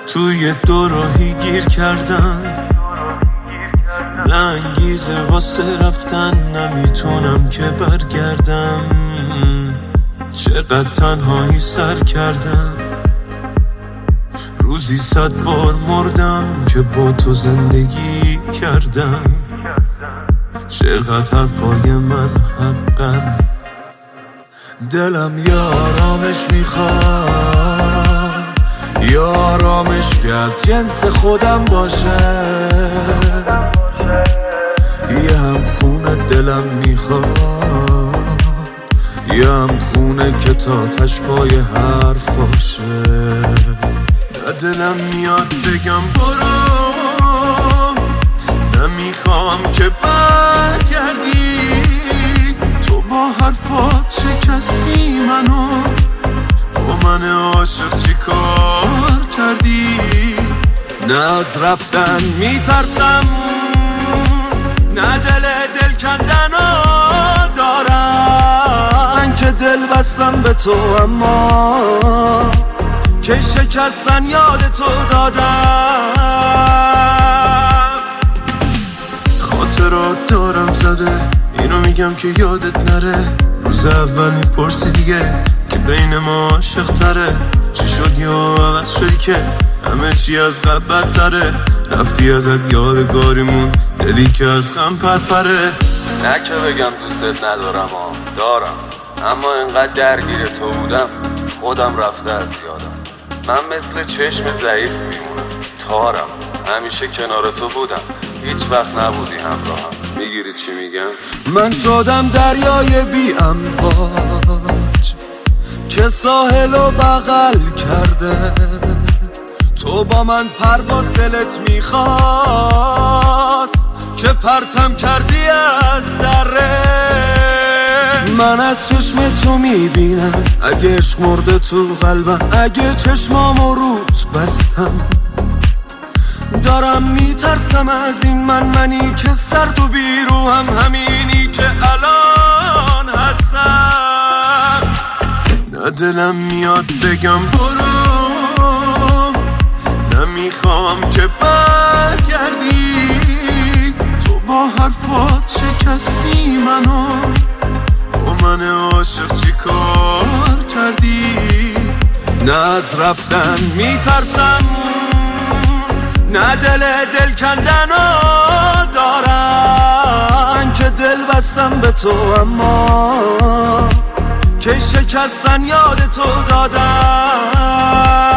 توی دو راهی گیر کردم، نه انگیزه واسه رفتن، نمیتونم که برگردم. چقدر تنهایی سر کردم، روزی 100 بار مردم که با تو زندگی کردم. چقدر حرفای من حقن، دلم یه آرامش میخواد، یه آرامش که از جنس خودم باشه، یه هم خونه دلم میخواد، یه هم خونه که تا تشپای حرفاشه. دلم میاد بگم برو، نمیخوام که برگردی، تو با حرفات شکستی منو، با من عاشق چی کار کردی؟ نه از رفتن میترسم، نه دل کندنو دارم. من که دل بستم به تو، اما که شکستن یاد تو دادم. خاطرات دارم زده، اینو میگم که یادت نره. روز اول میپرسی دیگه که بین ما عاشق تره. چی شد یا عوض شدی که همه چی از قبل بدتره؟ رفتی ازت یادگاریمون، دلی که از غم پرپره. نه که بگم دوستت ندارم، دارم، اما انقدر درگیر تو بودم خودم رفته از یادم. من مثل چشم ضعیف میمونم، تارم، همیشه کنار تو بودم، هیچ وقت نبودی همراهم. میگیری چی میگم؟ من شدم دریای بی امواج که ساحلو بغل کرده. تو با من پرواز دلت میخواست که پرتم کردی از دره. من از چشم تو میبینم اگه عشق مرده تو قلبم، اگه چشمامو روت بستم. دارم میترسم از این منی که سرد و بیروهم، همینی که الان هستم. نه دلم میاد بگم برو، نمیخوام که برگردی، تو با حرفات شکستی منو، با من عاشق چی کار کردی؟ نه از رفتن میترسم، نه دل کندنو دارم. من که دل بستم به تو، اما که شکستن یاد تو دادم.